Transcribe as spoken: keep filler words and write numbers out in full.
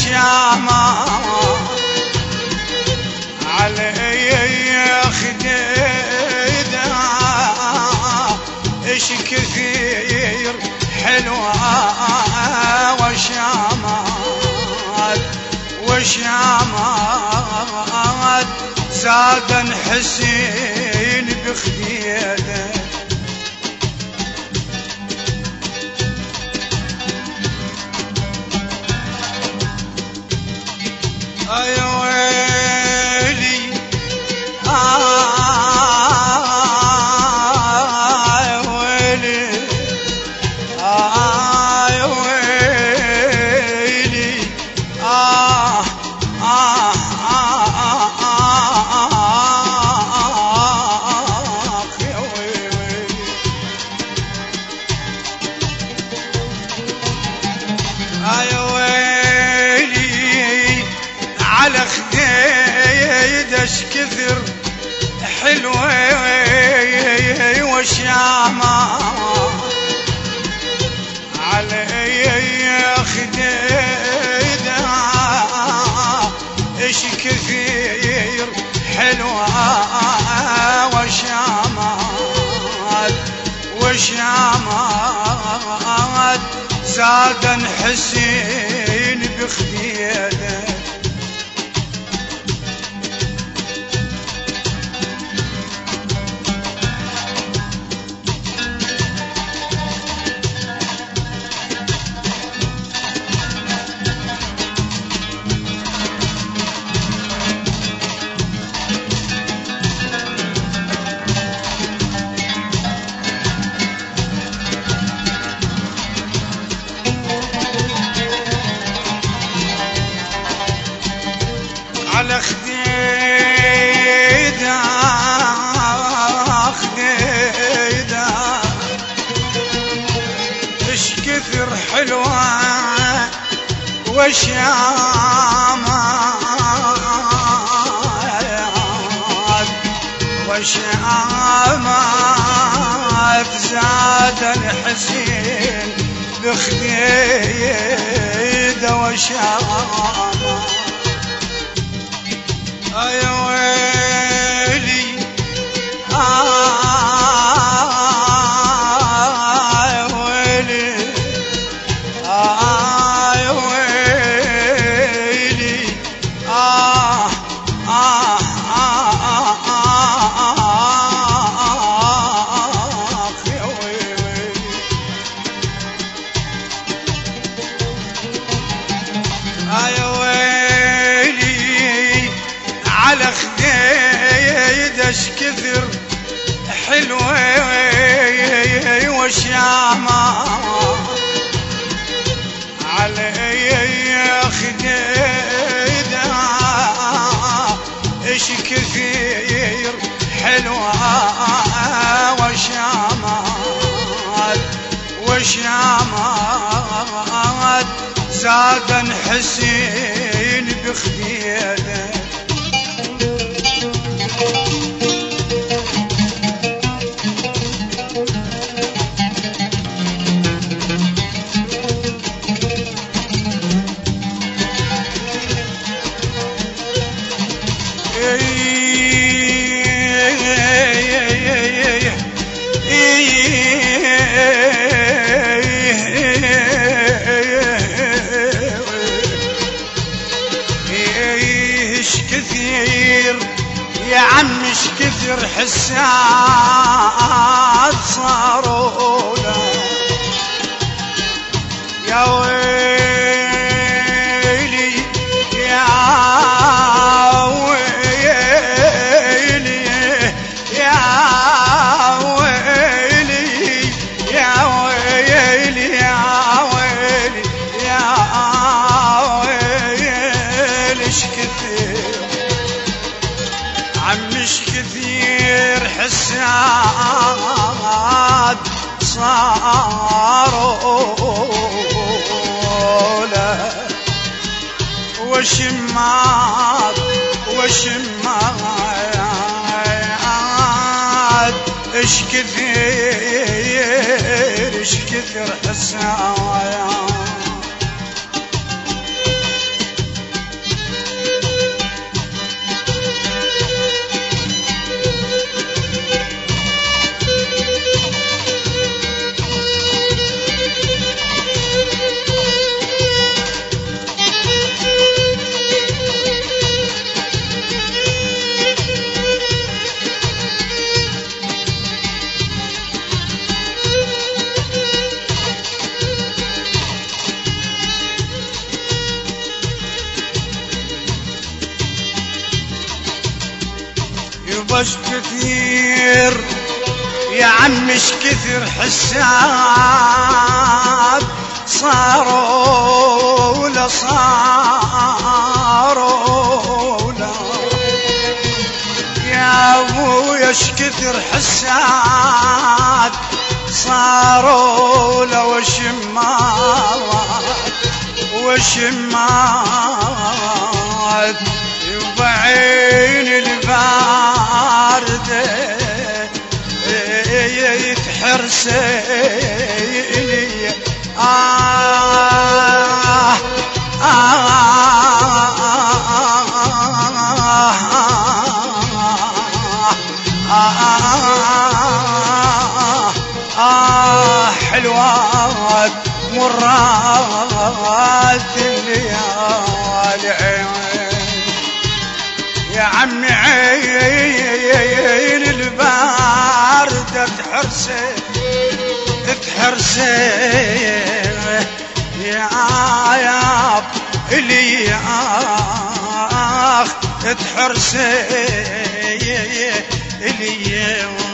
وشامات علي خديدة ايش كثير حلوة وشامات وشامات زادا حسين بخديده يا ويلي آه يا ويلي آه يا ويلي آه آه آه آه يا ويلي آه يا ويلي على خديدش كثر حلوة وشامات علي خديدة ايش كثير حلوة وشامات وشامات زادا حسين بخديده على خديدة خديدة ايش كثر حلوة وشامات وشامات زاد الحسين بخديدة وشامات يا ويلي آه يا ويلي آه يا ويلي آه آه آه آه يا ويلي آه يا ويلي على خديدش كثر حلوة وشامات علي خديدة ايش كثير حلوة وشامات وشامات زادا حسين بخديده ايش كثير يا عم ايش كثر حساد صاروا له يا ويلي يا ويلي يا ويلي يا ويلي يا ويلي يا ويلي ايش كثير عمش كثير حساد صاروا له وشمات وشمات ايش كثير ايش كثر حساد وش كثير يا عم مش كثر حساب صاروا ولا صاروا لا يا ابويا اش كثر حساب صاروا لا وشمات وشمات وبعين الباردة يتحرسيني آه آه آه حلوات مرات الليالي يا عمي عين الباردة تحرسي تحرسي يا ياب اللي آخ تحرسي اللي